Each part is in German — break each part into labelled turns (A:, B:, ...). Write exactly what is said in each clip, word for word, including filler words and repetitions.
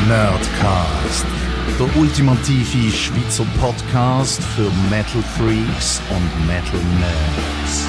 A: Nerdcast, der ultimative Schweizer Podcast für Metal Freaks und Metal Nerds.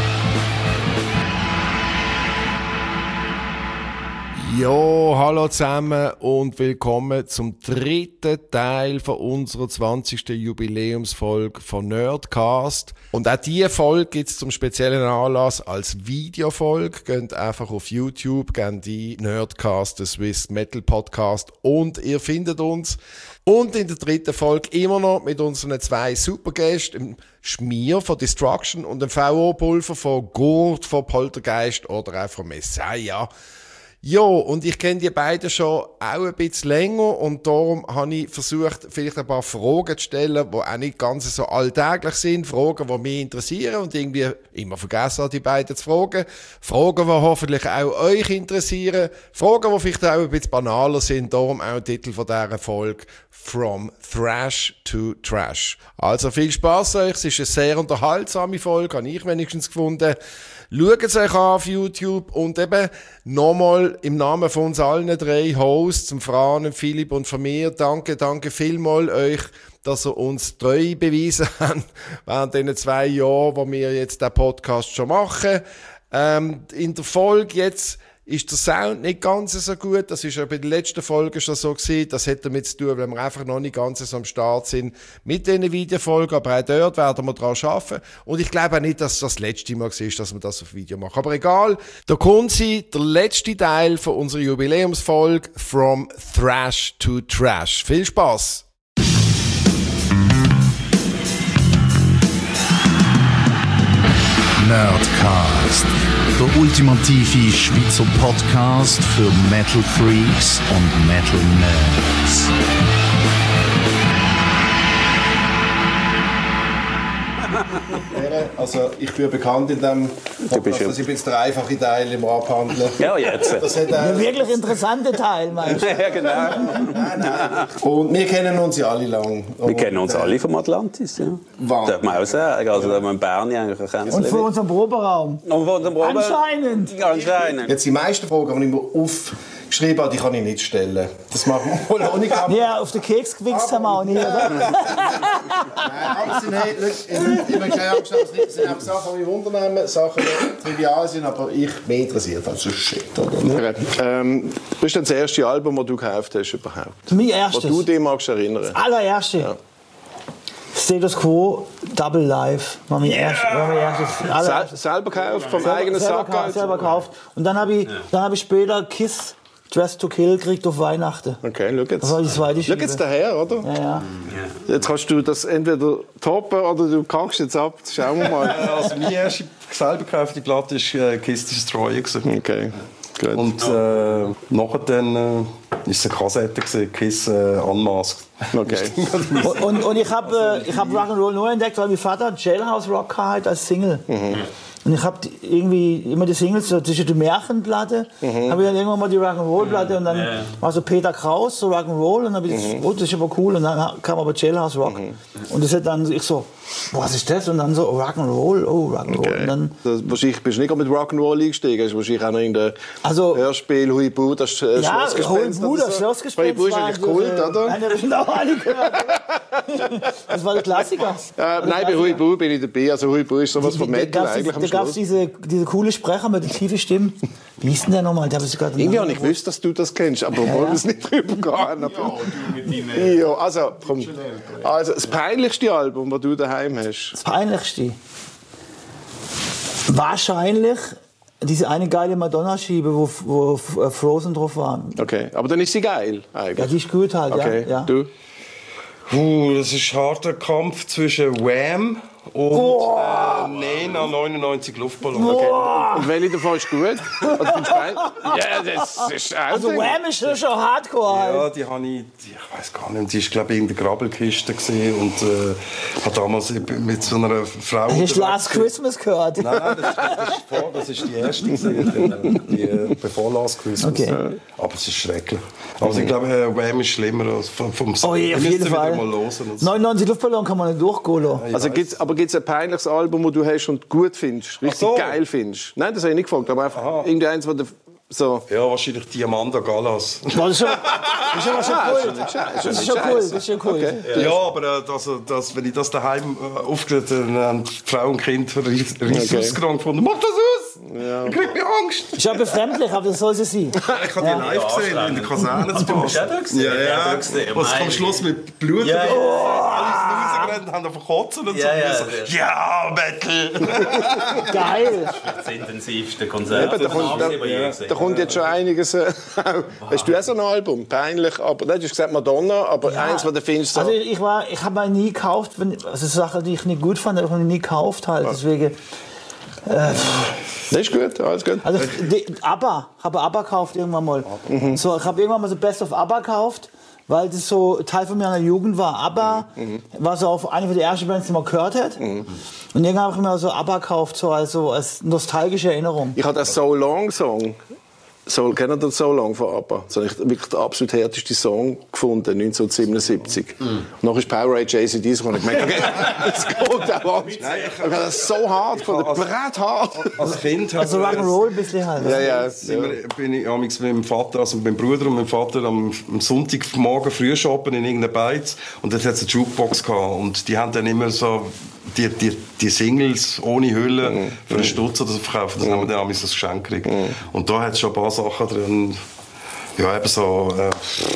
B: Jo, hallo zusammen und willkommen zum dritten Teil von unserer zwanzigsten Jubiläumsfolge von Nerdcast. Und auch diese Folge gibt es zum speziellen Anlass als Videofolge. Geht einfach auf YouTube, gebt die Nerdcast, der Swiss Metal Podcast, und ihr findet uns. Und in der dritten Folge immer noch mit unseren zwei Supergästen, dem Schmier von Destruction und dem V O-Pulver von Gurt, von Poltergeist oder auch von Messiah. Ja, und ich kenne die beiden schon auch ein bisschen länger und darum habe ich versucht, vielleicht ein paar Fragen zu stellen, die auch nicht ganz so alltäglich sind, Fragen, die mich interessieren und irgendwie immer vergessen habe, die beiden zu fragen. Fragen, die hoffentlich auch euch interessieren, Fragen, die vielleicht auch ein bisschen banaler sind, darum auch der Titel von dieser Folge, From Thrash to Trash. Also viel Spass euch, es ist eine sehr unterhaltsame Folge, habe ich wenigstens gefunden. Schaut es euch an auf YouTube und eben nochmal im Namen von uns allen drei Hosts, dem Fran, Philipp und von mir, danke, danke vielmals euch, dass ihr uns treu bewiesen habt während diesen zwei Jahren, wo wir jetzt den Podcast schon machen. Ähm, in der Folge jetzt ist der Sound nicht ganz so gut. Das ist ja bei den letzten Folgen schon so gewesen. Das hat damit zu tun, weil wir einfach noch nicht ganz so am Start sind mit diesen Videofolgen. Aber auch dort werden wir daran arbeiten. Und ich glaube auch nicht, dass das das letzte Mal war, dass wir das auf Video machen. Aber egal. Da kommt sie, der letzte Teil von unserer Jubiläumsfolge From Thrash to Trash. Viel Spaß!
A: Nerdcast, der ultimative Schweizer Podcast für Metal Freaks und Metal Nerds.
B: Also ich bin bekannt in dem Podcast, dass ich jetzt der einfache Teil im Abhandeln.
C: Ja, jetzt.
B: Das hat, äh,
D: der wirklich interessante Teil, meinst du?
C: Ja, genau.
B: Nein, nein. Und wir kennen uns ja alle lang.
C: Wir und, kennen uns äh, alle vom Atlantis, ja.
B: Wann?
C: Darf man auch sagen. Also da haben wir in Bern eigentlich auch kennengelernt.
D: Und von unserem Proberaum.
C: Und von unserem Proberaum.
D: Anscheinend.
C: Anscheinend.
B: Jetzt die meisten Fragen, die ich mir aufgeschrieben habe, die kann ich nicht stellen. Das machen wir wohl auch nicht.
D: Ja, auf den Keks gewichst haben wir auch nicht, oder?
B: Nein, aber es sind, hey, look, ich habe keine Angst, es sind einfach Sachen, die mich wundern, Sachen, die trivial sind, aber ich mich interessiert als Shit. Oder? Ähm, das ist das erste Album, das du gekauft hast überhaupt?
D: Mein erstes.
B: Was du dich magst erinnern?
D: Das allererste. Ja. Status Quo, Double Live, war mein erstes. War mein erstes allererstes.
B: Sel selber gekauft, vom
D: selber,
B: eigenen
D: selber
B: Sack?
D: Gekauft, selber gekauft. Und dann habe ich,
C: ja.
D: dann hab ich später Kiss Dress to Kill gekriegt auf Weihnachten.
B: Okay, schau jetzt.
D: Das war die zweite
B: Schau jetzt daher, oder?
D: Ja, ja.
B: Jetzt kannst du das entweder toppen oder du kackst jetzt ab. Schauen wir mal.
E: Also meine erste selber gekaufte Platte war äh, Kiss Destroyer.
B: Okay, gut.
E: Und äh, nachher dann äh, ist es eine Kassette gewesen, Kiss äh, Unmasked.
B: Okay.
D: und, und, und ich habe äh, ich hab Rock'n'Roll nur entdeckt, weil mein Vater Jailhouse Rock hat als Single. Mhm. Und ich habe irgendwie immer die Singles, so zwischen die Märchenplatte, mhm. habe ich dann irgendwann mal die Rock'n'Roll-Platte und dann ja. war so Peter Kraus, so Rock'n'Roll, und dann habe ich, mhm. oh, das ist aber cool, und dann kam aber Jailhouse Rock. Mhm. Und das hat dann, ich so, was ist das? Und dann so Rock'n'Roll, oh, Rock'n'Roll.
B: Okay.
D: Und dann,
B: das, wahrscheinlich bist du nicht mit Rock'n'Roll eingestiegen, hast wahrscheinlich auch noch in der
D: also,
B: Hörspiel Huibu, das äh,
D: ja,
B: Schlossgespenst.
D: Huibu, das Schlossgespenst.
B: Huibu ist eigentlich Kult,
D: äh,
B: oder?
D: Nein, das auch alle gehört. Das war der Klassiker.
B: Äh, nein, bei Huibu bin ich dabei, also Huibu ist sowas von Metal
D: da
B: eigentlich am
D: Da gab es diese, diese coole Sprecher mit den tiefen Stimmen. Wie hieß denn der nochmal? Der
B: Irgendwie habe ich gewusst, dass du das kennst, aber wir wollen es nicht drüber gehen. Aber ja, ja, also, komm. Also, das peinlichste Album, das du daheim hast?
D: Das peinlichste? Wahrscheinlich diese eine geile Madonna-Schiebe, wo, wo Frozen drauf war.
B: Okay, aber dann ist sie geil, eigentlich.
D: Ja, die ist gut halt,
B: okay.
D: ja. ja.
B: Du?
E: Uh, das ist ein harter Kampf zwischen Wham und oh. äh, Nena neunundneunzig Luftballon.
B: Okay. Und welche davon ist gut? Also, ja, das ist auch
D: also Wham ist schon hardcore.
E: Ja, die habe ich, die, ich weiß gar nicht, die war glaube ich in der Grabbelkiste gewesen und äh, hat damals mit so einer Frau...
D: Hast du Last Christmas gehört?
E: Nein, nein, das, das, ist, vor, das ist die erste gewesen, die, die, bevor Last Christmas.
D: Okay.
E: Aber es ist schrecklich. Also ich glaube, äh, Wham ist schlimmer als vom, vom
D: Oh je, auf jeden Fall.
E: So.
D: neunundneunzig Luftballon kann man nicht durchgehen lassen.
B: Also gibt's, aber gibt es ein peinliches Album, das du hast und gut findest, richtig so. Geil findest? Nein, das habe ich nicht gefragt, aber einfach irgendeins, wo du
F: So.
E: Ja, wahrscheinlich die Amanda Gallas.
D: Boah, das ist schon, das ist aber schon cool. Das ist schon cool. Das ist schon cool.
E: Okay. Ja, aber äh, das, das, wenn ich das daheim äh, aufgelegt habe, dann haben die Frau und Kind riesig
F: Okay.
E: ausgerannt gefunden. Mach das aus!
F: Ja.
E: Ich krieg mir Angst!
D: Ist ja befremdlich, aber das soll sie sein.
E: Ich habe die live gesehen, in der Kaserne zu Basel.
G: Hast du auch gesehen?
E: Ja,
G: Ja,
E: ja.
G: auch gesehen.
E: Was am
G: Meine
E: Schluss mit Blut
G: Ja, ja,
E: und
G: ja.
E: alles rausgerannt, haben einfach kotzen und so.
G: Ja, ja,
E: Und so, ja, Metal!
D: Geil.
G: Das intensivste Konzert.
F: Eben, da kommt-
G: das
F: da-
G: habe ich je gesehen.
F: Da kommt jetzt schon einiges. Äh, hast du auch so ein Album? Peinlich, aber du hast gesagt Madonna, aber
D: Ja.
F: eins, was du findest, so.
D: Also ich war, ich habe mal nie gekauft, wenn, also Sachen, die ich nicht gut fand, habe ich nie gekauft halt. Deswegen,
F: Das ist gut, alles gut.
D: also die, ABBA, habe ABBA gekauft irgendwann mal. So, ich habe irgendwann mal so Best of ABBA gekauft, weil das so Teil von meiner Jugend war. ABBA war so auf eine von der ersten Bands, die man gehört hat. Und irgendwann habe ich mir so ABBA gekauft, so also als nostalgische Erinnerung.
F: Ich habe den So Long Song. So, kennt ihr den So Long von ABBA? Das habe ich wirklich den absolut härtesten Song gefunden, neunzehnhundertsiebenundsiebzig. Mm. Und dann ist Powerade J C D und ich gemerkt, okay, das geht auch an. Ich habe das so hart gefunden, breit hart.
E: Als Kind
D: Also Rock'n'Roll ein bisschen halt.
F: Ja, ja.
E: Sind wir, bin ich amigs mit meinem Vater, also mit meinem Bruder und meinem Vater am, am Sonntagmorgen früh shoppen in irgendeiner Beiz und dort hat es eine Jukebox gehabt und die haben dann immer so die, die, die Singles ohne Hülle mm. für einen Stutz oder so verkauft. Das mm. haben wir dann amigs als Geschenk gekriegt. Mm. Und da hat es schon ein paar Sachen drin, ja eben so äh,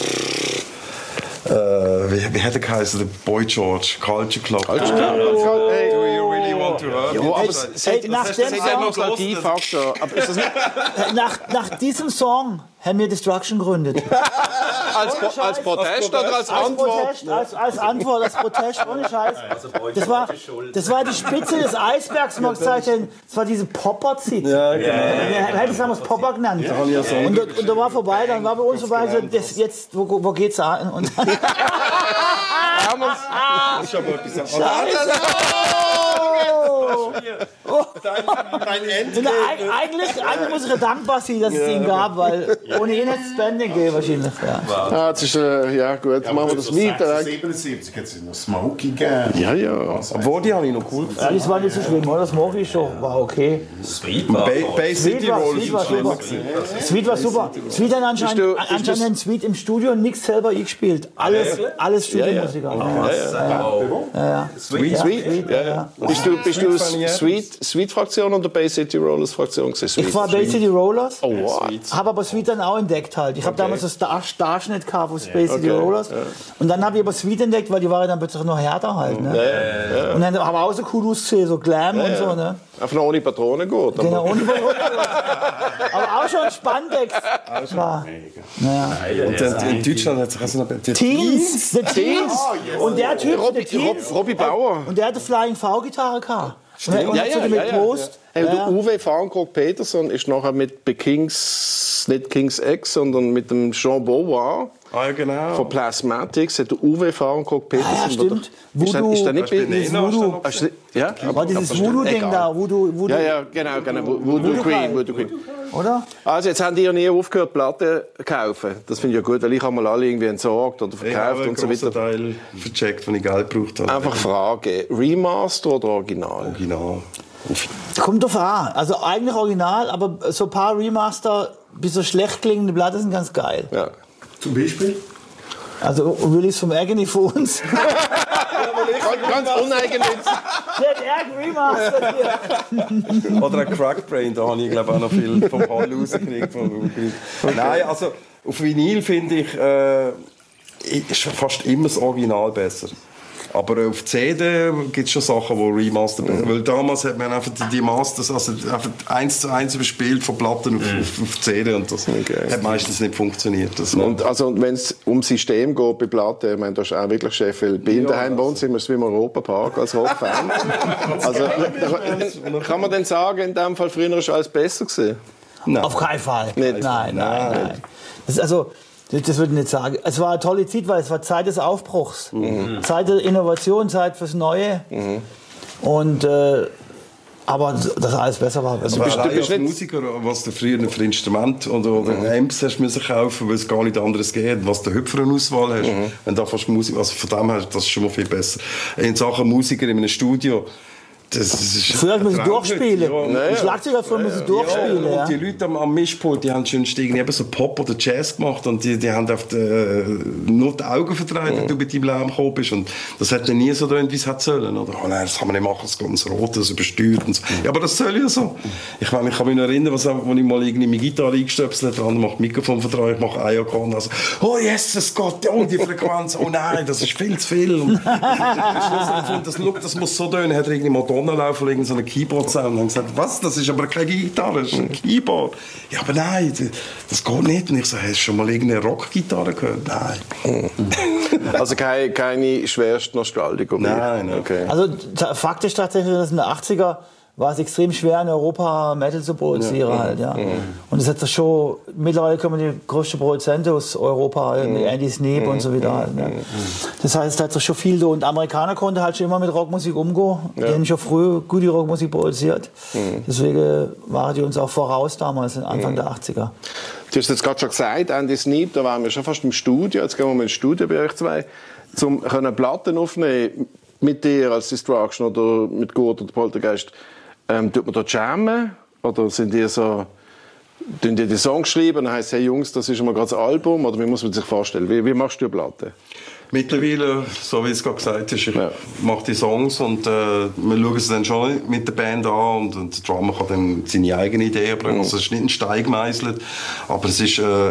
E: äh, wie, wie hat er geheißen, der Boy George, Culture Club.
F: Culture Club.
E: Ja.
F: Hey.
E: Do you really want to hurt me?
F: Ja, aber
E: Das-
F: es hat
D: Ey, nach
F: es
D: dem
F: hat
D: Song-
F: einen Nostalgiefaktor. Aber ist das nicht
D: Nach, nach diesem Song haben wir Destruction gegründet.
F: als, Pro- als Protest oder als
D: Als
F: Antwort?
D: Protest, als, als Antwort, als Protest, ohne Scheiß. Das war, das war die Spitze des Eisbergs, man gesagt hat. Das war diese Popper-Zeit. Ja, genau. Wir hätten es damals Popper genannt. Und, da- und da war vorbei, dann war bei uns vorbei, so, das, jetzt, wo, wo geht's an? Und dann,
F: Haben wir's?
E: Ich habe etwas
G: Dein End.
D: Und eig- eigentlich, eigentlich muss ich ja dankbar sein, dass es ihn gab, weil ohne ihn hätte es Spending gegeben wahrscheinlich. Ja.
F: Ah, das ist, äh, ja gut, machen wir das weiter.
A: siebenundsiebzig hat es noch Smokey gegeben.
F: Ja, ja.
E: Obwohl, die habe ich noch cool
D: Ja, das war nicht so schlimm, oder? Das Smokey ist schon, war okay.
G: Sweet war
E: Bay,
G: toll.
E: Bay City
D: Sweet war,
E: Roll
D: Sweet war
E: ist schlimmer
D: super.
E: gewesen.
D: Sweet war super. Sweet hat
F: Bist
D: anscheinend,
F: du- bist
D: anscheinend
F: du-
D: ein Sweet im Studio nichts selber eingespielt. Alles, alles Studiomusiker. Ja,
F: Sweet, Sweet. Ja, ja. Bist du, bist du Sweet, Sweet-Fraktion oder Bay City Rollers-Fraktion gewesen? Sweet.
D: Ich war Bay City Rollers,
F: Oh, wow.
D: habe aber Sweet dann auch entdeckt halt. Ich habe damals das Star Starschnitt gehabt von Bay City Rollers. Und dann habe ich aber Sweet entdeckt, weil die waren dann plötzlich noch härter halt. Ne? Und dann haben wir auch so cool ausgesehen, so Glam und so. Ne?
F: Einfach noch ohne Patronen gut.
D: Genau, ohne aber auch schon Spandex. War. Naja.
E: Und dann in Deutschland hat sich also noch die
D: Teens, The Teens. Und der Typ,
F: Robby,
D: der Teens,
F: Rob, Robbie Bauer.
D: und der hatte Flying V-Gitarre gehabt. Und er und
F: Ja,
D: hat
F: ja,
D: so mit
F: ja, ja.
D: Post.
F: Hey, und
D: Ja.
F: der Uwe Farnkog Peterson ist nachher mit bei Kings, nicht Kings X, sondern mit dem Jean Beauvoir
E: Ah, ja, genau.
F: von Plasmatics, hat der Uwe Farnkog Peterson.
D: Ah, ja, stimmt.
F: Ist der, ist der nicht bei...
E: Voodoo-
F: Ist
E: Voodoo-
F: ist der- Ja,
D: War dieses
F: aber-
D: Voodoo-Ding
F: egal.
D: da, Voodoo, Voodoo,
F: Ja, ja, genau, genau. Voodoo Queen, Voodoo Queen.
D: oder?
F: Also jetzt haben die ja nie aufgehört, Platten zu kaufen. Das finde ich ja gut, weil ich habe mal alle irgendwie entsorgt oder
E: Ich
F: verkauft
E: habe einen
F: und so
E: grossen
F: weiter.
E: Teil vercheckt, wenn ich Geld gebraucht habe.
F: Einfach Frage, Remaster oder Original?
E: Original.
D: Kommt drauf an. Also eigentlich original, aber so ein paar Remaster, bis so schlecht klingende Platten sind ganz geil.
F: Ja.
A: Zum Beispiel?
D: Also Willis vom Agony für uns.
F: Ganz, ganz uneigennützig.
D: Der Erg Remaster hier.
E: Oder ein Crackbrain, da habe ich glaube auch noch viel vom Hall rausgekriegt. Vom Nein, also auf Vinyl finde ich, äh, ist fast immer das Original besser. Aber auf C D gibt es schon Sachen, die Remaster besser. Weil damals hat man einfach die Masters, also einfach eins zu eins überspielt von Platten auf, auf, auf C D und das
F: Okay.
E: hat meistens nicht funktioniert. Das
F: Und also, wenn es um System geht bei Platten, ich meine, da ist auch wirklich Chef, weil bei ihm daheim wohnt, sind wir es wie im Europapark als Rockfan. Also, kann man denn sagen, in dem Fall früher ist alles besser gewesen?
D: Auf keinen Fall.
F: Nicht?
D: Nein, nein, nein. Das ist also, das, das würde ich nicht sagen. Es war eine tolle Zeit, weil es war Zeit des Aufbruchs.
F: Mhm.
D: Zeit der Innovation, Zeit fürs Neue.
F: Mhm.
D: Und, äh, aber dass alles besser war.
F: Also,
E: Aber
F: bist, du
E: allein
F: bist
E: als
F: nicht,
E: Musiker, was du früher für Instrument oder, oder Amps hast müssen kaufen, weil es gar nicht anderes geht, was du heute für eine Auswahl hast, wenn da fast Musik, also von dem her, das ist schon mal viel besser. In Sachen Musiker in einem Studio, Das ist
D: Früher müssen sie durchspielen.
E: Ja.
D: Die Schlagzeuger früher müssen sie durchspielen.
E: Ja,
D: Ja.
E: und die Leute am, am Mischpult, die haben schon irgendwie eben so Pop oder Jazz gemacht und die, die haben auf die, äh, nur die Augen verdreht, wenn du mit deinem Lärm gekommen bist. Und das hat dann nie so drin, wie es hätte sollen. Oder, oh nein, das kann man nicht machen, es geht ins Rot, das übersteuert und so. Ja, aber das soll ja so. Ich meine, ich kann mich noch erinnern, was, als ich mal irgendwie meine Gitarre eingestöpselt habe, der andere macht Mikrofon verdreht, ich mache Eierkorn. Also, oh yes, es geht, oh die Frequenz, oh nein, das ist viel zu viel. Und das, das, das muss so tun, hat er irgendwie Madonna laufen, irgend so eine Keyboard-Sound und haben gesagt, was, das ist aber keine Gitarre, das ist ein Keyboard. Ja, aber nein, das geht nicht. Und ich so, hast du schon mal irgendeine Rockgitarre gehört? Nein.
F: Also keine, keine schwerste Nostalgiker mehr?
E: Nein, nein.
F: Okay.
D: Also Fakt ist tatsächlich, dass in den achtziger war es extrem schwer, in Europa Metal zu produzieren. Ja. Halt, ja. Mhm. Und es hat das schon, mittlerweile kommen die größten Produzenten aus Europa, mhm. Andy Sneap mhm. und so wieder. Halt, ne? Das heißt, es hat schon viel so. Und Amerikaner konnten halt schon immer mit Rockmusik umgehen. Ja. Die haben schon früh gute Rockmusik produziert. Mhm. Deswegen waren die uns auch voraus damals, Anfang mhm. der achtziger.
F: Du hast jetzt gerade schon gesagt, Andy Sneap, da waren wir schon fast im Studio. Jetzt gehen wir mal ins Studio bei euch zwei, um Platten aufnehmen mit dir als Destruction oder mit Gurt oder Poltergeist. Ähm, tut man da jammen? Oder sind die so, tun die die Songs schreiben und dann heisst, hey Jungs, das ist mal gerade das Album? Oder wie muss man sich vorstellen? Wie, wie machst du eine Platte?
E: Mittlerweile, so wie es gerade gesagt ist, ich
F: ja.
E: mache die Songs und äh, wir schauen es dann schon mit der Band an und, und der Drummer kann dann seine eigene Idee bringen. Mhm. Also es ist nicht ein Stein gemeißelt, aber es ist äh,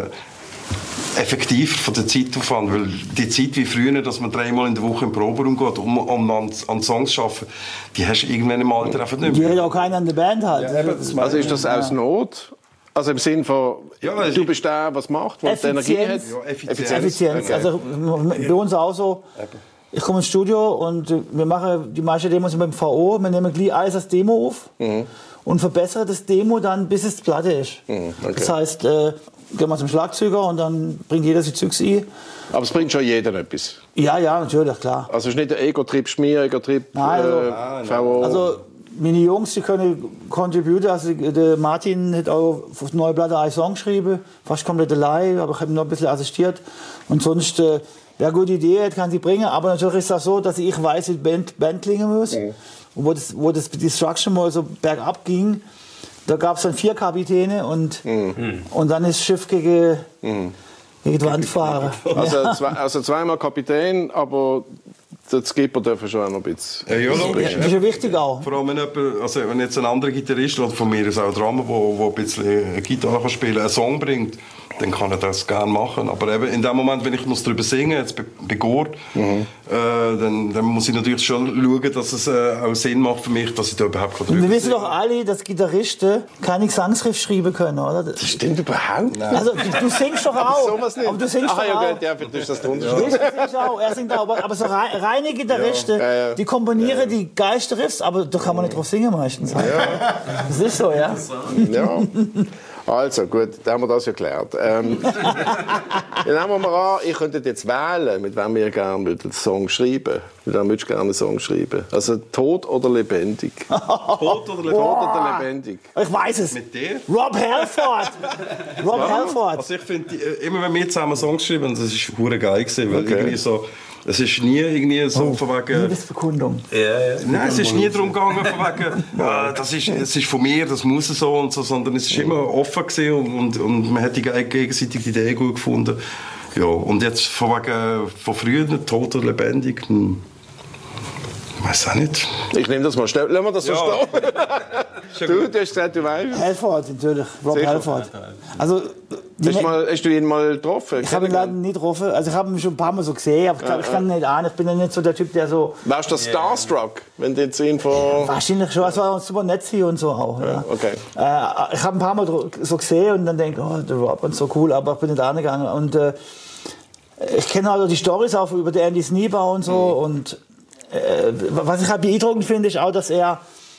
E: effektiv von der Zeitaufwand, weil die Zeit wie früher, dass man dreimal in der Woche im Proberaum geht, um, um an, an Songs zu arbeiten, die hast du irgendwann im Alter einfach nicht mehr.
D: Die hat auch keiner an der Band halt.
E: Ja, eben,
F: also ist das aus Not? Also im Sinn von,
E: ja,
F: du bist der, was macht, was die Energie hat?
E: Ja, Effizienz.
D: Effizienz. Okay. Also bei uns auch so. Ich komme ins Studio und wir machen die meisten Demos mit dem V O. Wir nehmen gleich alles als Demo auf mhm. und verbessern das Demo dann, bis es die Platte ist. Mhm, okay. Das heißt, äh, gehen wir zum Schlagzeuger und dann bringt jeder sich Zeugs ein.
F: Aber es bringt schon jeder etwas?
D: Ja, ja, natürlich, klar.
F: Also es ist nicht der Ego-Trip Schmier, Ego-Trip
D: Nein, also,
F: äh, V O?
D: Also meine Jungs, die können contributen. Also der Martin hat auch auf die neue Platte einen Song geschrieben, fast komplett allein, aber ich habe noch ein bisschen assistiert. Und sonst, äh, wer eine gute Idee hat, kann sie bringen. Aber natürlich ist das so, dass ich weiß, wie die Band, Band klingen muss. Mhm. Und wo das, wo das Destruction mal so bergab ging, da gab es dann vier Kapitäne und, mhm. und dann ist das Schiff gegen, mhm. gegen die Wand gefahren.
F: Also, zwei, also zweimal Kapitän, aber der Skipper dürfen schon auch noch ein bisschen.
E: Ja, ja, logisch.
D: Das ist ja wichtig auch.
E: Vor allem, wenn, jemand, also wenn jetzt ein anderer Gitarrist oder von mir ist auch ein Drummer, der ein bisschen eine Gitarre kann spielen, einen Song bringt, dann kann er das gerne machen. Aber eben in dem Moment, wenn ich muss darüber singen muss, jetzt bei Gurt, mhm. äh, dann, dann muss ich natürlich schon schauen, dass es äh, auch Sinn macht für mich, dass ich da überhaupt drüber
D: singen kann. Wir wissen doch alle, dass Gitarristen keine Gesangsriff schreiben können, oder?
F: Das stimmt überhaupt nicht.
D: Also, du, du singst doch auch.
F: Aber sowas nicht.
D: Aber du singst
F: Ach,
D: doch
F: ja,
D: auch.
F: Okay, ja, du hast das drunter.
D: Ja. Singst auch, er singt auch. Aber, aber so rein, reine Gitarristen, ja. Ja, ja. die komponieren ja. die geilsten Riffs, aber da kann man nicht drauf singen meistens. Ja. Das ist so, ja.
F: Ja. Also, gut, dann haben wir das ja geklärt. Ähm, dann nehmen wir mal an, ich könnte jetzt wählen, mit wem wir gerne einen Song schreiben. Mit wem würdest du gerne einen Song schreiben? Also, tot oder lebendig?
E: Tot oder lebendig?
F: Tot oder lebendig?
D: Ich weiß es.
E: Mit dir?
D: Rob Halford. Rob
E: ja,
D: Halford.
E: Also ich finde, immer wenn wir zusammen Songs schreiben, das ist hure geil gewesen, weil
F: Okay.
E: irgendwie so, es ist nie irgendwie so
D: Oh,
E: von wegen...
D: Liebesbekundung.
E: Ja, ja. Nein, es ist nie darum gegangen, von wegen, äh, das, ist, es ist von mir, das muss so und so, sondern es ist immer offen gewesen und, und, und man hat die gegenseitig die Idee gut gefunden. Ja, und jetzt von wegen, von früher, tot oder lebendig, hm. Ich weiß auch nicht.
F: Ich nehme das mal. Lassen wir das so
E: Ja.
F: stehen. Du, du hast gesagt, du weißt.
D: Halford, natürlich. Rob
F: Sicher.
D: Halford. Also, die
F: Hast, mal, hast du ihn mal getroffen?
D: ich habe ihn leider nicht getroffen. Also ich habe ihn schon ein paar Mal so gesehen, aber ich glaube, ich kann ihn nicht an. Ich bin ja nicht so der Typ, der so...
F: Warst du Starstruck, wenn du jetzt ihn von...
D: Wahrscheinlich schon. Es war super nett hier und so auch. Ja.
F: Okay.
D: Äh, ich habe ein paar Mal so gesehen und dann denke ich, oh, der Rob und so cool, aber ich bin nicht angegangen. Und äh, ich kenne also die Storys auch über den Andy Sneap und so. Mhm. Und äh, was ich halt beeindruckend finde, ist auch, dass er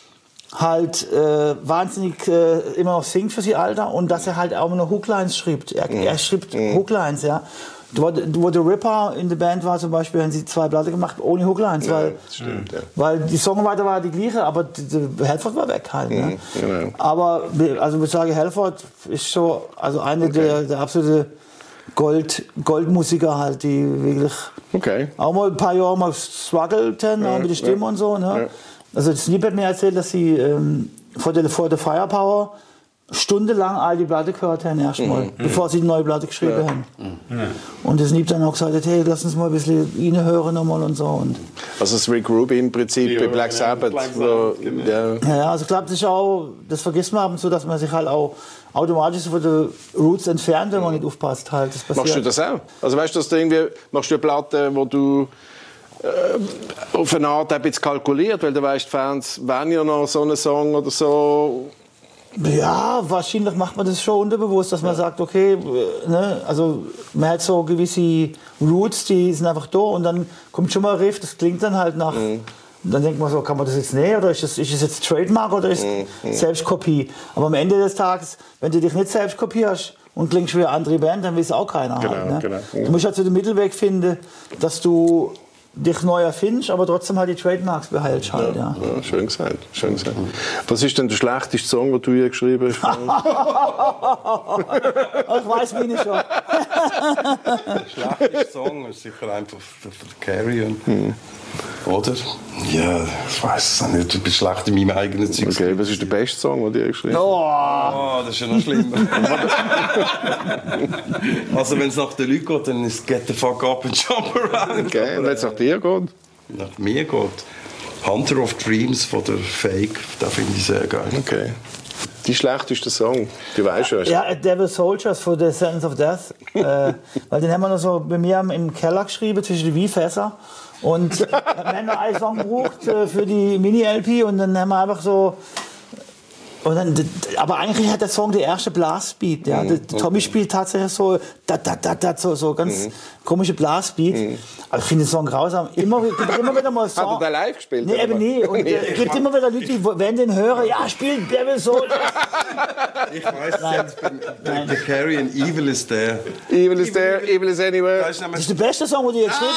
D: halt äh, wahnsinnig äh, immer noch singt für sein Alter und dass er halt auch noch Hooklines schreibt. Er, mhm. er schreibt mhm. Hooklines, ja. Wo, wo der Ripper in der Band war zum Beispiel, haben sie zwei Platten gemacht ohne Hooklines,
F: Ja,
D: weil,
F: das stimmt, ja.
D: weil die Songwriter war die gleiche, aber der Halford war weg halt.
F: Mhm,
D: Ne?
F: genau.
D: Aber also ich sage, Halford ist schon also einer
F: Okay.
D: der, der absolute Gold, Goldmusiker halt, die wirklich
F: Okay.
D: auch mal ein paar Jahre mal struggleten
F: Ja,
D: mit der Stimme
F: ja.
D: und so. Ne? also Sneap hat mir erzählt, dass sie ähm, vor der vor der Firepower stundenlang all die Platte gehört haben erstmal, mhm. bevor sie die neue Platte geschrieben ja. haben. Mhm. Und das Sneap dann auch gesagt hat, hey, lass uns mal ein bisschen reinhören nochmal und so. Und
F: also das Rick Rubin im Prinzip ja, bei Black Sabbath. Black Sabbath genau. ja.
D: ja, also ich glaube, das ist auch, das vergisst man ab und zu, dass man sich halt auch automatisch von den Roots entfernt, wenn man nicht aufpasst. Halt. Das
F: machst du das auch? Also weißt du, dass du irgendwie, machst du eine Platte, wo du äh, auf eine Art ein bisschen kalkuliert, weil du weißt, die Fans wollen ja noch so einen Song oder so.
D: Ja, wahrscheinlich macht man das schon unterbewusst, dass man ja. sagt, okay, ne, also man hat so gewisse Roots, die sind einfach da und dann kommt schon mal ein Riff, das klingt dann halt nach, mhm. dann denkt man so, kann man das jetzt nehmen oder ist das, ist das jetzt Trademark oder ist es mhm. Selbstkopie? Aber am Ende des Tages, wenn du dich nicht selbst kopierst und klingst wie eine andere Band, dann weiß auch keiner. Genau, halt, ne? genau. Mhm. Du musst halt so den Mittelweg finden, dass du dich neu erfindest, aber trotzdem halt die Trademarks behältst halt, ja.
F: ja. ja schön gesagt, schön gesagt. Was ist denn der schlechteste Song, den du hier geschrieben hast?
D: Ich weiß mich schon.
E: Der schlechteste Song ist sicher einfach der Carrion. Hm. Oder? Ja, ich weiß es nicht. Du bist schlecht in meinem eigenen Zeug.
F: Okay, was ist der beste Song, den du hier geschrieben hast?
D: Oh.
E: oh, das ist ja noch schlimmer. Also wenn es nach den Leuten geht, dann ist Get the fuck up and jump around.
F: Okay, und wenn es nach dir geht?
E: Nach mir geht Hunter of Dreams von der Fake. Den finde ich sehr geil.
F: Okay. Die schlechteste Song, du weißt schon.
D: Ja, Devil Soldiers von The Sentence of Death. äh, weil den haben wir noch so bei mir im Keller geschrieben, zwischen die Weinfässer. Und wir haben noch einen Song gebraucht äh, für die Mini-L P und dann haben wir einfach so. Und dann, aber eigentlich hat der Song die erste Blastbeat. Ja. Mhm, der Tommy okay. spielt tatsächlich so, da, da, da, da, so, so ganz mhm. komische Blastbeat. Mhm. Aber ich finde den Song grausam. Immer, gibt immer wieder mal Song.
F: Hat er da live gespielt?
D: Nee, eben nie. Und es gibt immer wieder Leute, die wenn den hören, ja, spielt Devil Soldiers.
E: Ich weiß jetzt, der Carrion, Evil is there.
F: Evil is there, Evil is anywhere.
D: Das ist der beste Song, den du je geschrieben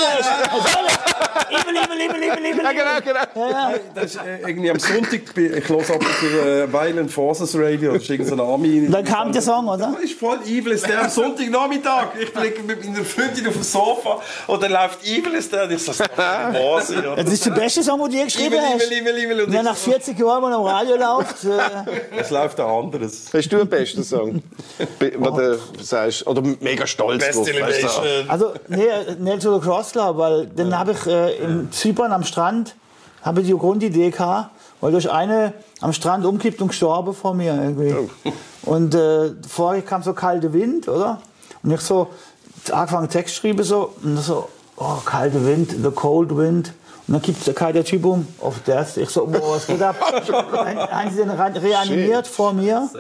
D: hast. Evil, evil, evil, evil, evil.
F: Ja, genau, genau.
E: Ja, ja. Das ist äh, irgendwie am Sonntag, ich höre ab und zu äh, Violent Forces Radio, das ist irgendeine Army.
D: Dann kam der Song, oder?
E: Das ist voll Evil is there am Sonntagnachmittag. Ich liege mit meiner Freundin auf dem Sofa und dann läuft Evil is there und ich so, das kann nicht wahr sein.
D: Das ist der beste Song, den du je geschrieben
E: evil,
D: hast.
E: Evil, evil, evil. Und
D: wenn nach vierzig Jahren mal am Radio läuft. Äh.
E: Es läuft ein anderes.
F: Hast du den besten Song? Was du sagst, oder mega stolz
E: drauf?
D: Also, nee, Nail to the Cross, glaube weil den habe ich äh, in Zypern am Strand, habe ich die Grundidee gehabt, weil durch eine am Strand umkippt und gestorben vor mir irgendwie. Oh. Und äh, vorher kam so kalter Wind, oder? Und ich so angefangen Text schreibe so und so, oh, kalter Wind, the cold wind. Und dann kippt der kalter Typ um auf das. Ich so, boah, was geht ab? Dann haben sie den reanimiert Shit. vor mir.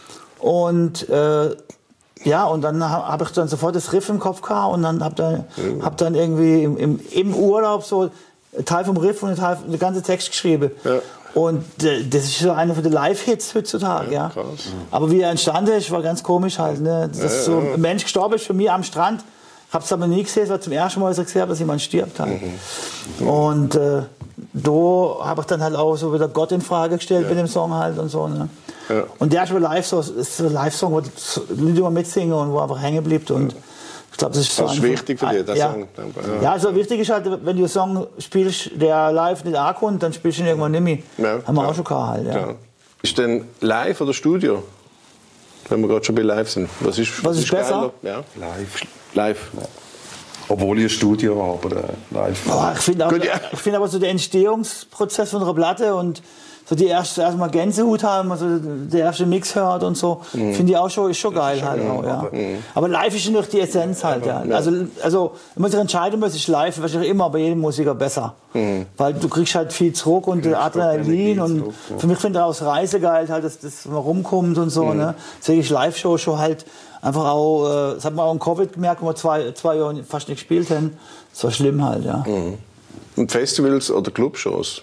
D: Und äh, ja, und dann habe ich dann sofort das Riff im Kopf gehabt und dann habe dann, hab dann irgendwie im, im, im Urlaub so einen Teil vom Riff und einen Teil, den ganzen Text geschrieben. Ja. Und äh, das ist so einer von den Live-Hits heutzutage. Ja, ja. Aber wie er entstanden ist, war ganz komisch halt. Ne? Dass ja, so ein Mensch gestorben ist für mich am Strand. Ich habe es aber nie gesehen, es war zum ersten Mal, dass ich gesehen habe, dass jemand stirbt. Halt. Mhm. Und äh, da habe ich dann halt auch so wieder Gott in Frage gestellt ja. mit dem Song halt und so. Ne? Ja. Und der ist aber live so, ist so ein Live-Song, wo die Leute immer mitsingen und wo einfach hängen bleibt. Und ich glaube, das ist so
F: das ist wichtig für dich, der
D: ja.
F: Song.
D: Ja. ja, also wichtig ist halt, wenn du einen Song spielst, der live nicht ankommt, dann spielst du ihn irgendwann nicht mehr. Ja. Haben wir ja. auch schon gehabt halt. Ja. Ja.
F: Ist denn live oder Studio? Wenn wir gerade schon bei live sind. Was ist,
D: was ist, ist besser?
E: Ja. Live.
F: Live. Ja.
E: Obwohl ich ein Studio habe, aber live.
D: Oh, ich finde
F: Gut, ja.
D: find aber so der Entstehungsprozess von einer Platte und so die erste erstmal Gänsehut haben, also der erste Mix hört und so, mhm. finde ich auch schon, ist schon geil ist halt. Schon, auch, ja. aber, mhm. aber live ist noch die Essenz halt. Ja. Ja. Also, also wenn man sich entscheiden muss, ist live wahrscheinlich immer bei jedem Musiker besser. Mhm. Weil du kriegst halt viel zurück und Adrenalin und zurück, ja. für mich finde ich auch das Reisegeil halt, dass das man rumkommt und so. Mhm. Ne? Deswegen ist Live-Show schon halt einfach auch, äh, das hat man auch in Covid gemerkt, wo wir zwei, zwei Jahre fast nicht gespielt haben. Das war schlimm halt, ja.
F: Mhm. Und Festivals oder Clubshows?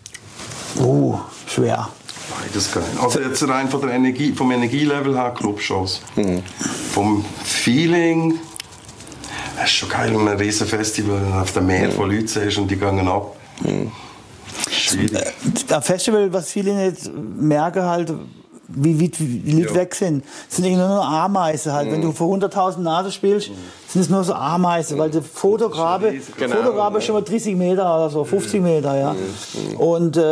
D: Uh, schwer.
E: Beides geil. Also jetzt rein von der Energie, vom Energielevel her Clubshows. Mhm. Vom Feeling, es ist schon geil, wenn man ein riesen Festival auf dem Meer mhm. von Leuten siehst und die gehen ab. Mhm. Schwierig.
D: Am Festival, was viele nicht merken halt, wie weit die Leute ja. weg sind. Es sind irgendwie nur Ameisen halt. Mhm. Wenn du vor hunderttausend Nasen spielst, mhm. sind es nur so Ameisen, mhm. weil der Fotograbe, genau. Fotograbe ist schon mal dreißig Meter oder so, fünfzig Meter, ja. Mhm. Und äh,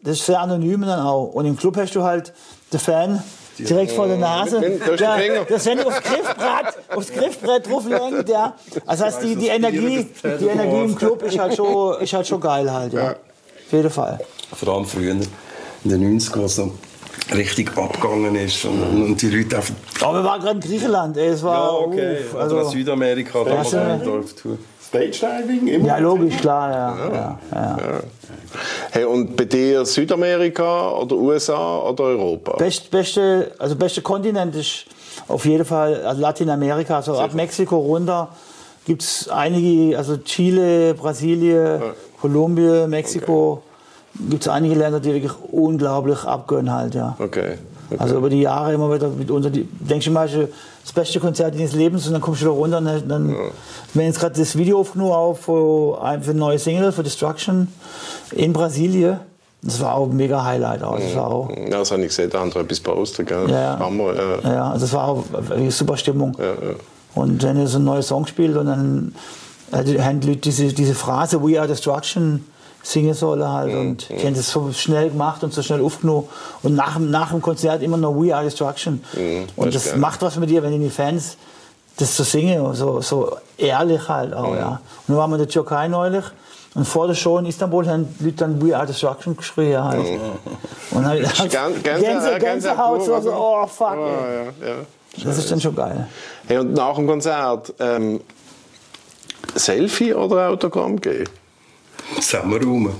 D: das ist sehr anonym dann auch. Und im Club hast du halt den Fan direkt vor der Nase, der, der ständig aufs Griffbrett, aufs Griffbrett drauf lenkt, ja. Also heißt, die, die Energie, die Energie im Club ist halt schon, ist halt schon geil halt, ja. Auf jeden Fall.
E: Vor allem früher, in den neunzigern, wo es noch richtig abgegangen ist und, und die Leute einfach...
D: Aber wir waren gerade in Griechenland, ey, es war...
E: Ja, okay,
D: uff, also,
E: oder Südamerika, da
D: das, äh,
F: Stage-Diving? Immer?
D: Ja, logisch, klar, ja. ja. ja, ja.
F: Hey, und bei dir Südamerika oder U S A oder Europa?
D: Best, beste, also beste Kontinent ist auf jeden Fall also Lateinamerika, also ab Mexiko runter gibt es einige, also Chile, Brasilien, ja. Kolumbien, Mexiko, okay. Gibt es einige Länder, die wirklich unglaublich abgönnen halt, ja.
F: Okay. Okay.
D: Also über die Jahre immer wieder mit unter die, denkst du mal, das beste Konzert deines Lebens und dann kommst du da runter und dann, ja. Wir haben jetzt gerade das Video aufgenommen auf für eine neue Single, für Destruction in Brasilien. Das war auch ein mega Highlight. Auch. Das, war auch
F: ja, das habe ich gesehen, da haben wir etwas gepostet, gell?
D: Ja,
F: Hammer, ja.
D: ja, also das war auch eine super Stimmung.
F: Ja, ja.
D: Und wenn ihr so einen neuen Song spielt und dann haben die Leute diese, diese Phrase We are Destruction singen sollen halt. Und die haben das so schnell gemacht und so schnell aufgenommen. Und nach, nach dem Konzert immer noch We are Destruction. Mhm, und das geil. Macht was mit dir, wenn die Fans das so singen, so, so ehrlich halt auch, mhm. ja. Und dann waren wir in der Türkei neulich und vor der Show in Istanbul haben die Leute dann We are Destruction geschrien halt. Mhm. Und dann
F: Gänse,
D: Gänse, Gänsehaut, so, so, oh fuck,
F: oh,
D: ey.
F: Ja, ja.
D: Das ist dann schon geil.
F: Hey, und nach dem Konzert, ähm, Selfie oder Autogramm geben?
E: Zusammenräumen.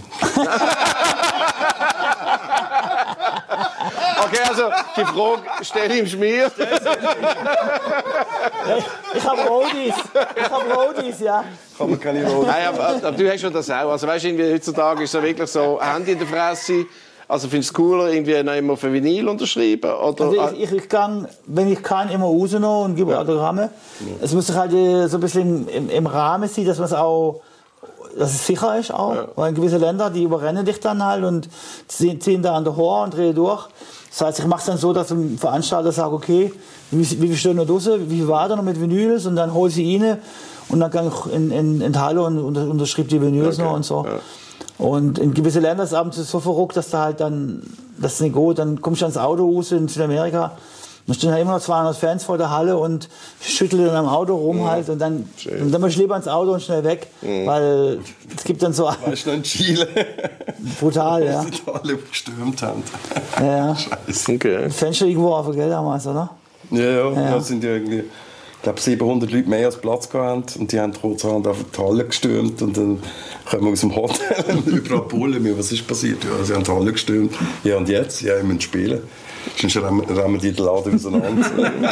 F: Okay, also die Frage stelle ich im Schmier.
D: Ich habe Roadies. Ich habe Roadies, ja.
E: Kann man keine Roadies.
F: Nein, aber, aber du hast schon das auch. Also weißt du, irgendwie heutzutage ist es wirklich so Handy in der Fresse. Also findest du es cooler, irgendwie noch immer für Vinyl unterschreiben? Oder?
D: Also ich, ich kann, wenn ich kann, immer raus noch und gebe ja. Autogramme. Es muss halt so ein bisschen im, im Rahmen sein, dass man es auch, dass es sicher ist auch. Ja. Weil in gewisse Länder, die überrennen dich dann halt und ziehen da an der Haar und drehen durch. Das heißt, ich mache es dann so, dass ein Veranstalter sagt, okay, wie, wie viel stehen noch draußen, wie viel war da noch mit Vinyls und dann hole sie rein und dann kann ich in, in, in die Halle und unterschreibe die Vinyls okay. noch und so. Ja. Und in gewisse Länder ist es abends so verrückt, dass da halt dann, das ist nicht gut, dann kommst du ans Auto raus in Südamerika, dann stehen halt immer noch zweihundert Fans vor der Halle und schütteln dann am Auto rum mhm. halt und dann, und dann musst du lieber ins Auto und schnell weg, mhm. weil es gibt dann so...
E: Weißt du noch in Chile?
D: Brutal, ja.
E: Die alle gestürmt haben.
D: Ja.
F: Scheiße. Okay.
D: Fenster irgendwo auf, gell, damals, oder?
E: Ja, ja,
D: ja.
E: Das sind ja irgendwie... Ich glaube, siebenhundert Leute mehr als Platz gehabt und die haben kurzerhand auf die Halle gestürmt und dann kommen wir aus dem Hotel und überall Bullen mir. Was ist passiert? Ja, sie haben die Halle gestürmt. Ja, und jetzt? Ja, wir müssen spielen. Sonst rammen die den Laden auseinander.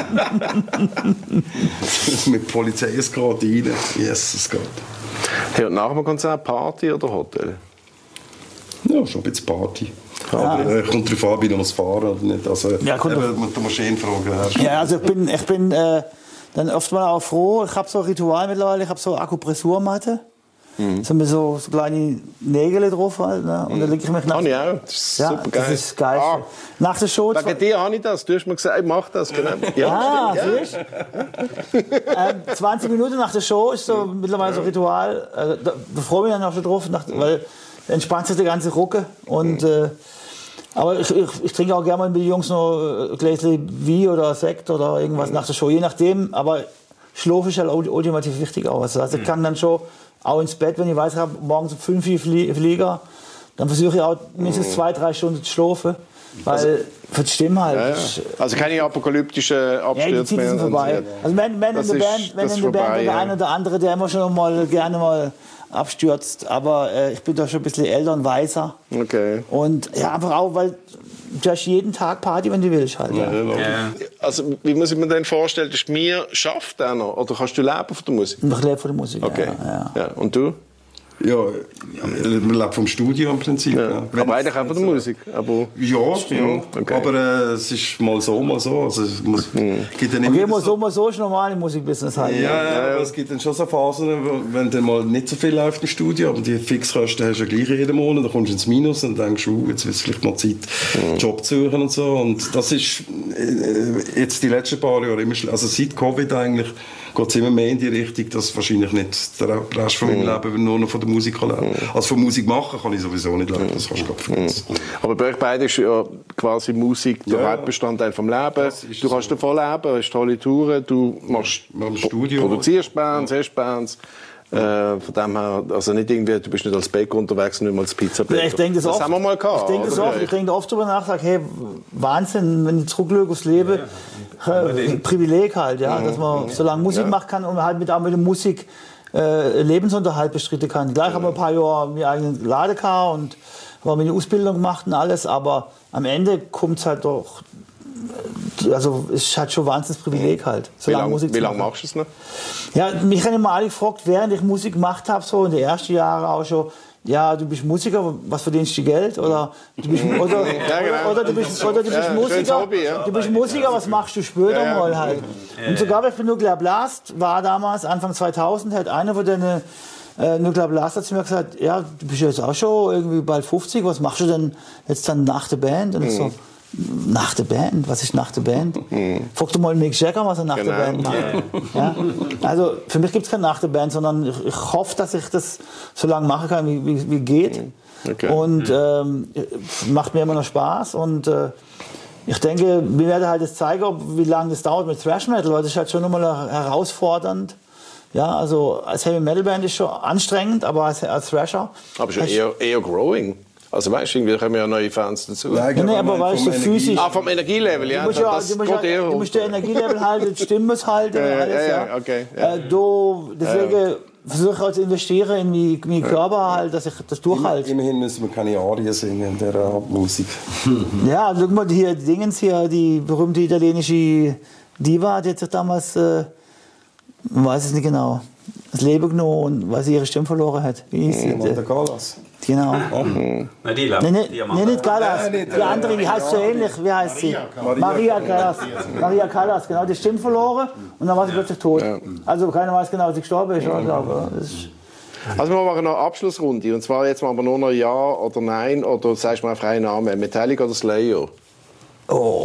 E: Mit Polizeieskorte rein. Yes, es geht.
F: Hey, und nach dem Konzert Party oder Hotel?
E: Ja, schon ein bisschen Party.
D: Ja.
E: Aber äh, kommt darauf an, wie du musst fahren oder nicht. Also,
D: ja, kommt
E: eben, du musst eh fragen.
D: Ja, also ich bin, ich bin äh, dann oft mal auch froh. Ich habe so ein Ritual mittlerweile. Ich habe so eine Akupressurmatte. Mhm. So mit so, so kleine Nägel drauf halt. Ne? Und dann lege ich mich nach.
F: Kann ich auch. Das ist
D: ja,
F: super geil.
D: Das ist geil. Ah. Nach der Show.
F: Bei dir habe ich das. Du hast mir gesagt, ich mach das. Genau.
D: Ja, ah, ja. Siehst du? ähm, zwanzig Minuten nach der Show ist so mittlerweile so ein Ritual. Also, da, da freue ich mich dann auch schon drauf, nach, weil entspannt sich der ganze Rucke. Und, mhm. äh, aber ich, ich, ich trinke auch gerne mal mit den Jungs noch ein Gläschen Wein oder Sekt oder irgendwas mhm. nach der Show, je nachdem. Aber Schlaf ist halt ultimativ wichtig auch. Also ich kann dann schon auch ins Bett, wenn ich weiß, ich habe morgens um fünf Uhr Flieger, dann versuche ich auch mindestens zwei, drei Stunden zu schlafen. Weil also, für die Stimme halt. Ja, ja.
F: Also keine apokalyptische Abstürze
D: ja, mehr. Vorbei. Also wenn, wenn in der Band, wenn in der Band der ja. eine oder andere, der immer schon mal gerne mal abstürzt, aber äh, ich bin doch schon ein bisschen älter und weiser.
F: Okay.
D: Und ja, einfach auch, weil du hast jeden Tag Party, wenn du willst halt. Ja. Ja.
F: Also wie muss ich mir denn vorstellen, dass mir schafft der noch? Oder kannst du leben von der Musik?
D: Ich lebe von der Musik,
F: okay.
D: ja, ja.
F: Ja. Und du?
E: Ja, man lebt vom Studio im Prinzip.
F: Ja. Ja. Aber eigentlich auch von der Musik. Aber
E: ja, ja. Okay. Aber äh, es ist mal so, mal so. Also, es muss,
D: mhm. gibt ja nicht okay, mal so, mal so ist normal im Musikbusiness halt.
E: Ja, ja, ja, aber es gibt dann schon so Phasen, wenn dann mal nicht so viel läuft im Studio, aber die Fixkosten hast du ja gleich jeden Monat, dann kommst du ins Minus und denkst du, jetzt wird es vielleicht mal Zeit, einen Job zu suchen und so. Und das ist äh, jetzt die letzten paar Jahre immer schlimm. Also seit Covid eigentlich geht es immer mehr in die Richtung, dass wahrscheinlich nicht der Rest von meinem Leben nur noch von der Musik leben. Also von Musik machen kann ich sowieso nicht leben, das kannst du gerade vergessen.
F: Aber bei euch beiden ist ja quasi Musik der
E: Ja.
F: Hauptbestandteil vom Leben.
E: ist
F: Du kannst
E: so.
F: davon leben, hast tolle Touren, du machst
E: Im Studio.
F: produzierst Bands, hast Bands. Äh, von dem her, also nicht irgendwie, du bist nicht als Bäcker unterwegs, nicht mal als Pizzabäcker.
D: Ja, ich denke das,
F: das
D: oft.
F: haben wir mal gehabt.
D: Ich denke das
F: oder?
D: oft. Ich denke oft drüber nach, sage, hey, Wahnsinn, wenn ich zurückschaue aufs Leben, äh, Privileg halt, ja, dass man so lange Musik machen kann und man halt mit, auch mit der Musik äh, Lebensunterhalt bestreiten kann. Gleich haben wir ein paar Jahre meinen eigenen Laden gehabt und haben eine Ausbildung gemacht und alles, aber am Ende kommt es halt doch, also es ist halt schon ein wahnsinniges Privileg halt, so
F: Wie
D: lange
F: lange
D: Musik
F: wie
D: zu
F: lang
D: machen.
F: machst du es noch?
D: Ja, mich haben immer alle gefragt, während ich Musik gemacht habe, so in den ersten Jahren auch schon, ja, du bist Musiker, was verdienst du Geld? Oder du bist, oder,
F: genau.
D: oder, oder du bist, oder du bist
F: Ja, schönes
D: Musiker,
F: Hobby, ja.
D: du bist Musiker, was machst du später
F: Ja, ja.
D: mal halt? Und sogar bei Nuclear Blast war damals, Anfang zweitausend, hat einer von den äh, Nuclear Blast hat zu mir gesagt, ja, du bist jetzt auch schon irgendwie bald fünfzig, was machst du denn jetzt dann nach der Band? Und ich so, nach der Band? Was ist nach der Band? Frag doch mal Mick Jagger, was er nach
F: Genau.
D: der Band macht. Ja? Also für mich gibt es keine nach der Band, sondern ich, ich hoffe, dass ich das so lange machen kann, wie, wie, wie geht.
F: Okay.
D: Und ähm, macht mir immer noch Spaß. Und äh, ich denke, wir werden halt jetzt zeigen, ob, wie lange das dauert mit Thrash Metal, weil das ist halt schon nochmal herausfordernd. Ja, also als Heavy Metal Band ist schon anstrengend, aber als, als Thrasher.
F: Aber schon
D: hast-
F: eher, eher growing. Also weißt du, irgendwie kommen ja neue Fans dazu.
E: Ja, ich
D: Ja,
E: glaube,
D: nee, aber
E: vom
D: weißt du,
E: Energie-
D: physisch.
F: Ah, vom Energielevel, ja.
D: Du musst ja,
F: das
D: du musst,
F: geht
D: ja,
F: eher
D: du musst den Energielevel halten, die Stimme halten und
F: Ja, ja,
D: alles.
F: ja,
D: Ja,
F: ja, okay, ja.
D: Äh, du, deswegen versuche ich auch zu investieren in meinen mein Körper, halt, dass ich das durchhalte.
E: Immerhin müssen wir keine Arien singen in dieser Art Musik.
D: Ja, guck mal, hier, die Dingens hier, die berühmte italienische Diva, die hat sich damals, äh, man weiß es nicht genau, das Leben genommen, weil sie ihre Stimme verloren hat. Wie hieß sie?
E: Amanda Callas.
D: Genau.
G: Nein, die lebt.
D: Nee, nee,
G: Die
D: nee, nicht Callas.
E: Nein, nicht,
D: Die
E: äh,
D: andere, die heißt so ähnlich. Wie heißt sie? Maria Callas. Maria Callas, genau. Die Stimme verloren und dann war sie plötzlich tot. Also keiner weiß genau, ob sie gestorben ist. Ich glaube, das ist
F: Also wir machen noch eine Abschlussrunde. Und zwar jetzt machen wir nur noch Ja oder Nein. Oder sagst du mal einen freien Namen. Metallica oder Slayer?
D: oh.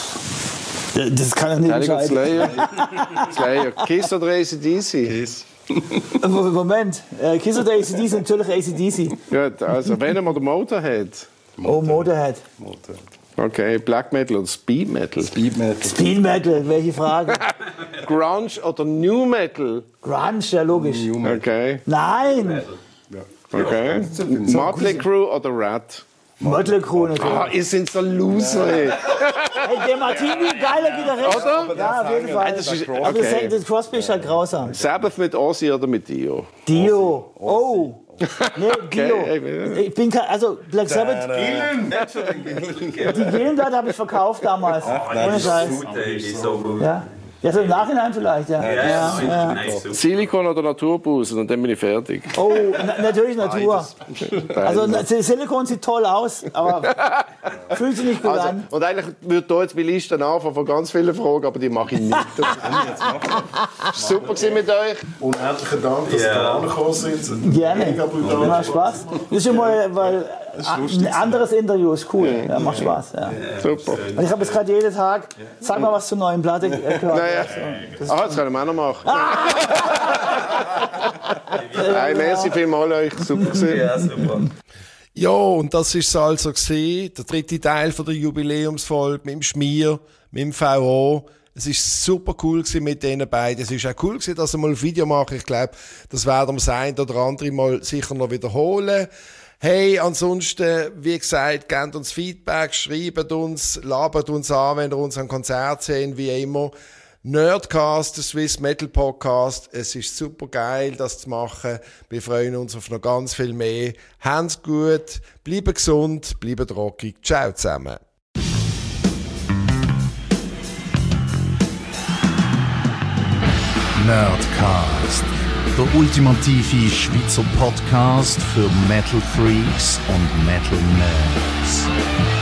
D: Das kann ich nicht
F: Metallica oder
D: entscheiden.
F: Slayer? Slayer. Kiss oder A C D C?
D: Moment. Äh, Kiss oder A C D C? Natürlich A C D C.
F: Gut, also Venom oder Motorhead?
D: Oh, Motorhead.
F: Okay, Black Metal oder Speed Metal?
E: Speed Metal.
D: Speed Metal, welche Frage?
F: Grunge oder New Metal?
D: Grunge, ja logisch.
F: Okay,
D: Nein!
F: okay. Motley Crue oder Rat?
D: Mötley Crüe natürlich.
F: Ah, ihr seid so Loser. ey.
D: Hey, der Martini, geiler Gitarrist.
F: Oder?
D: Ja, auf jeden Fall.
F: Das ist-
D: Aber das,
F: okay.
D: das Crosby ist halt grausam.
F: Sabbath mit Ozzy oder mit Dio?
D: Dio. Oh. Nee, Dio.
F: Okay.
D: Ich bin kein, also Black Sabbath, die Gillenblatt habe ich verkauft damals. Ohne Scheiß.
G: Gut, ey, die ist so gut.
D: Ja. Ja, so im Nachhinein vielleicht, ja.
G: Ja,
D: ja, ja.
G: Nein, super.
F: Silikon oder Naturbusen? Und dann bin ich fertig.
D: Oh, na, natürlich Natur. Also na, Silikon sieht toll aus, aber fühlt sich nicht gut
F: Also,
D: an.
F: und eigentlich würde hier jetzt meine Liste anfangen von ganz vielen Fragen, aber die mache ich nicht. Super gewesen mit euch.
A: Unendlichen Dank, dass
G: Ja.
A: ihr da angekommen sind.
D: Gerne.
A: Mega brutal.
D: Macht Spaß. Das ist schon mal, weil ein anderes Interview ist cool. Ja, macht Spaß. Ja.
F: Super.
D: Und ich habe jetzt gerade jeden Tag, sag mal was zur neuen Platte äh, gehört.
F: Naja. Ah, das können wir auch noch machen. Hey, merci vielmals euch. Super gewesen.
G: Ja, super.
B: Ja, und das ist also gesehen, der dritte Teil von der Jubiläumsfolge mit dem Schmier, mit dem V O. Es ist super cool gewesen mit diesen beiden. Es ist auch cool gewesen, dass sie mal ein Video machen. Ich glaube, das werden wir das ein oder andere Mal sicher noch wiederholen. Hey, ansonsten, wie gesagt, gebt uns Feedback, schreibt uns, labert uns an, wenn ihr uns am Konzert seht, wie immer. Nerdcast, der Swiss Metal Podcast. Es ist super geil, das zu machen. Wir freuen uns auf noch ganz viel mehr. Habt's gut, bleibt gesund, bleibt rockig. Ciao zusammen.
A: Nerdcast, der ultimative Schweizer Podcast für Metal Freaks und Metal Nerds.